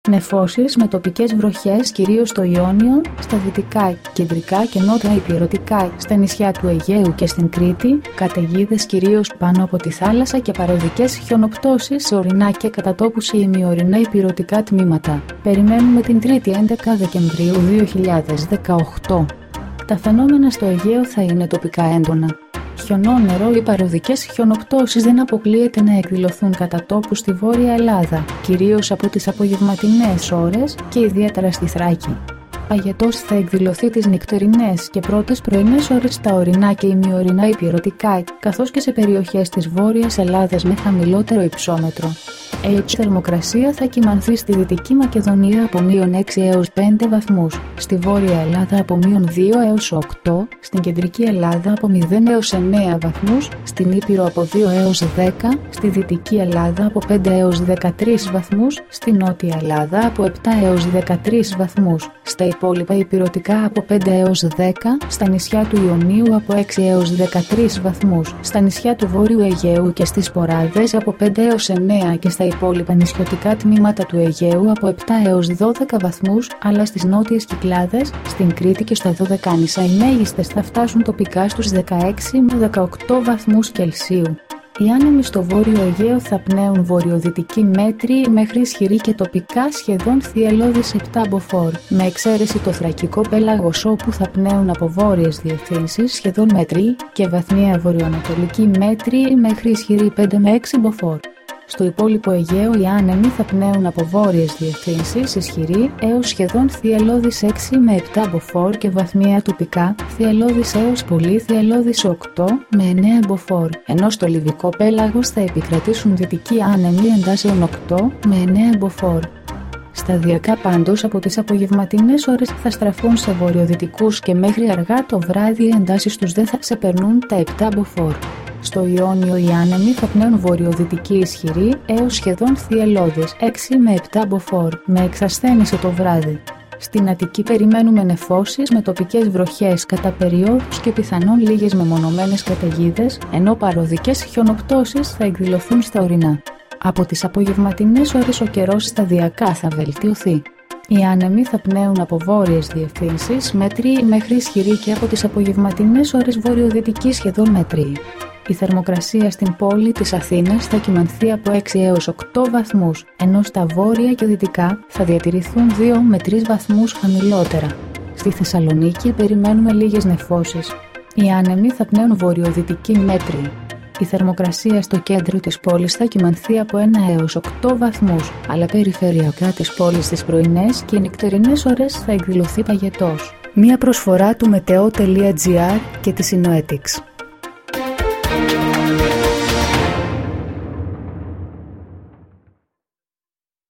Νεφώσεις με τοπικές βροχές κυρίως στο Ιόνιο, στα δυτικά, κεντρικά και νότια υπηρετικά, στα νησιά του Αιγαίου και στην Κρήτη, καταιγίδες κυρίως πάνω από τη θάλασσα και παροδικές χιονοπτώσεις σε ορεινά και κατά τόπους σε ημιορεινά υπηρετικά τμήματα. Περιμένουμε την 3η 11 Δεκεμβρίου 2018. Τα φαινόμενα στο Αιγαίο θα είναι τοπικά έντονα. Χιονόνερο ή παροδικές χιονοπτώσεις δεν αποκλείεται να εκδηλωθούν κατά τόπου στη Βόρεια Ελλάδα, κυρίως από τις απογευματινές ώρες και ιδιαίτερα στη Θράκη. Παγετός θα εκδηλωθεί τις νυχτερινές και πρώτες πρωινές ώρες στα ορεινά και ημιορεινά υπηρετικά, καθώς και σε περιοχές της Βόρειας Ελλάδας με χαμηλότερο υψόμετρο. Θερμοκρασία θα κυμανθεί στη Δυτική Μακεδονία από -6 έως 5 βαθμούς, στη Βόρεια Ελλάδα από -2 έως 8, στην Κεντρική Ελλάδα από 0 έως 9 βαθμούς, στην Ήπειρο από 2 έως 10, στη Δυτική Ελλάδα από 5 έως 13 βαθμούς, στη Νότια Ελλάδα από 7 έως 13 βαθμούς, στα υπόλοιπα υπηρετικά από 5 έως 10, στα νησιά του Ιωνίου από 6 έως 13 βαθμούς, στα νησιά του Βόρειου Αιγαίου και στις Ποράδες από 5 έως 9 και στα υπόλοιπα νησιωτικά τμήματα του Αιγαίου από 7 έως 12 βαθμούς, αλλά στις νότιες Κυκλάδες, στην Κρήτη και στα Δωδεκάνησα οι μέγιστες θα φτάσουν τοπικά στους 16 με 18 βαθμούς Κελσίου. Οι άνεμοι στο Βόρειο Αιγαίο θα πνέουν βορειοδυτική μέτρη μέχρι ισχυρή και τοπικά σχεδόν θυελλώδης 7 μποφόρ, με εξαίρεση το θρακικό πέλαγος όπου θα πνέουν από βόρειες διευθύνσεις σχεδόν μέτρη και βαθμιαία βορειοανατολική μέτρη μέχρι ισχυρή 5 με 6 μποφόρ. Στο υπόλοιπο Αιγαίο οι άνεμοι θα πνέουν από βόρειες διευθύνσεις ισχυρή έως σχεδόν θυελλώδης 6 με 7 μποφόρ και βαθμιαία τοπικά θυελλώδης έως πολύ θυελλώδης 8 με 9 μποφόρ, ενώ στο Λιβικό πέλαγος θα επικρατήσουν δυτικοί άνεμοι εντάσεων 8 με 9 μποφόρ. Σταδιακά πάντως από τις απογευματινές ώρες θα στραφούν σε βορειοδυτικούς και μέχρι αργά το βράδυ οι εντάσεις τους δεν θα ξεπερνούν τα 7 μποφόρ. Στο Ιόνιο οι άνεμοι θα πνέουν βορειοδυτική ισχυρή έως σχεδόν θυελλώδης 6 με 7 μποφόρ, με εξασθένηση το βράδυ. Στην Αττική περιμένουμε νεφώσεις με τοπικές βροχές κατά περιόδους και πιθανόν λίγες μεμονωμένες καταιγίδες, ενώ παροδικές χιονοπτώσεις θα εκδηλωθούν στα ορεινά. Από τις απογευματινές ώρες ο καιρός σταδιακά θα βελτιωθεί. Οι άνεμοι θα πνέουν από βόρειες διευθύνσεις μέτρη μέχρι ισχυρή και από τις απογευματινές ώρες βορειοδυτική σχεδόν μέτρη. Η θερμοκρασία στην πόλη της Αθήνας θα κυμανθεί από 6 έως 8 βαθμούς, ενώ στα βόρεια και δυτικά θα διατηρηθούν 2 με 3 βαθμούς χαμηλότερα. Στη Θεσσαλονίκη περιμένουμε λίγες νεφώσεις. Οι άνεμοι θα πνέουν βορειοδυτική μέτρη. Η θερμοκρασία στο κέντρο της πόλης θα κυμανθεί από 1 έως 8 βαθμούς, αλλά περιφερειακά της πόλης στις πρωινές και νυχτερινές ώρες θα εκδηλωθεί παγετός. Μία προσφορά του Meteo.gr και της Synoetics.